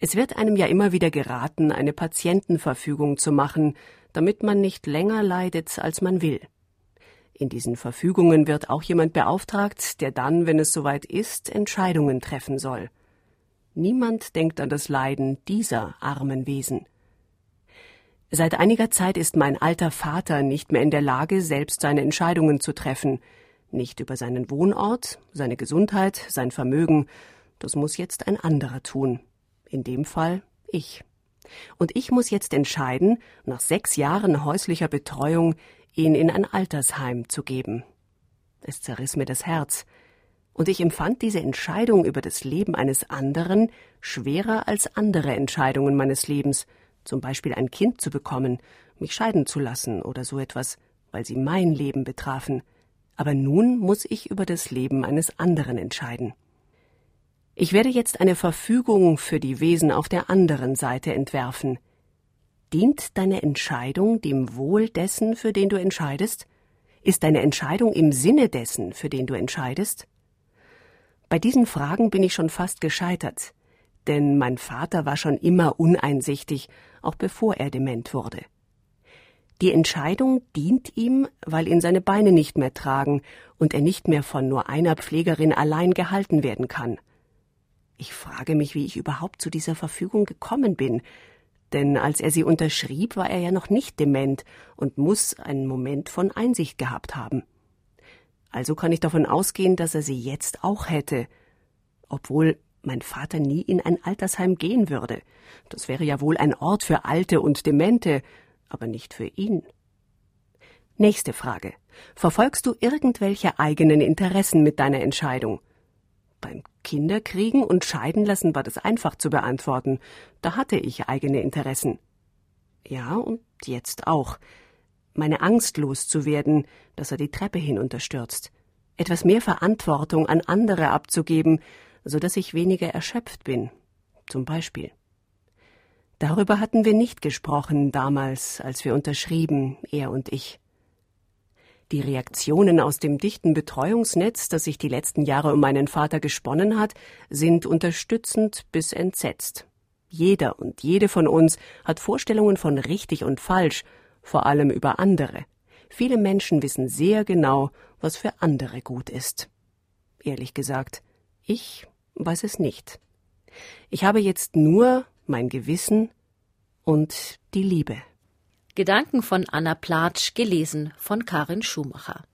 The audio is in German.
Es wird einem ja immer wieder geraten, eine Patientenverfügung zu machen, damit man nicht länger leidet, als man will. In diesen Verfügungen wird auch jemand beauftragt, der dann, wenn es soweit ist, Entscheidungen treffen soll. Niemand denkt an das Leiden dieser armen Wesen. Seit einiger Zeit ist mein alter Vater nicht mehr in der Lage, selbst seine Entscheidungen zu treffen. Nicht über seinen Wohnort, seine Gesundheit, sein Vermögen. Das muss jetzt ein anderer tun. In dem Fall ich. Und ich muss jetzt entscheiden, nach 6 Jahren häuslicher Betreuung ihn in ein Altersheim zu geben. Es zerriss mir das Herz. Und ich empfand diese Entscheidung über das Leben eines anderen schwerer als andere Entscheidungen meines Lebens, zum Beispiel ein Kind zu bekommen, mich scheiden zu lassen oder so etwas, weil sie mein Leben betrafen. Aber nun muss ich über das Leben eines anderen entscheiden. Ich werde jetzt eine Verfügung für die Wesen auf der anderen Seite entwerfen. Dient deine Entscheidung dem Wohl dessen, für den du entscheidest? Ist deine Entscheidung im Sinne dessen, für den du entscheidest? Bei diesen Fragen bin ich schon fast gescheitert, denn mein Vater war schon immer uneinsichtig, auch bevor er dement wurde. Die Entscheidung dient ihm, weil ihn seine Beine nicht mehr tragen und er nicht mehr von nur einer Pflegerin allein gehalten werden kann. Ich frage mich, wie ich überhaupt zu dieser Verfügung gekommen bin, denn als er sie unterschrieb, war er ja noch nicht dement und muss einen Moment von Einsicht gehabt haben. Also kann ich davon ausgehen, dass er sie jetzt auch hätte, obwohl mein Vater nie in ein Altersheim gehen würde. Das wäre ja wohl ein Ort für Alte und Demente, aber nicht für ihn. Nächste Frage. Verfolgst du irgendwelche eigenen Interessen mit deiner Entscheidung? Beim Kinderkriegen und Scheiden lassen war das einfach zu beantworten. Da hatte ich eigene Interessen. Ja, und jetzt auch. Meine Angst loszuwerden, dass er die Treppe hinunterstürzt. Etwas mehr Verantwortung an andere abzugeben, so dass ich weniger erschöpft bin. Zum Beispiel. Darüber hatten wir nicht gesprochen damals, als wir unterschrieben, er und ich. Die Reaktionen aus dem dichten Betreuungsnetz, das sich die letzten Jahre um meinen Vater gesponnen hat, sind unterstützend bis entsetzt. Jeder und jede von uns hat Vorstellungen von richtig und falsch, vor allem über andere. Viele Menschen wissen sehr genau, was für andere gut ist. Ehrlich gesagt, ich weiß es nicht. Ich habe jetzt nur mein Gewissen und die Liebe. Gedanken von Anna Platsch, gelesen von Karin Schumacher.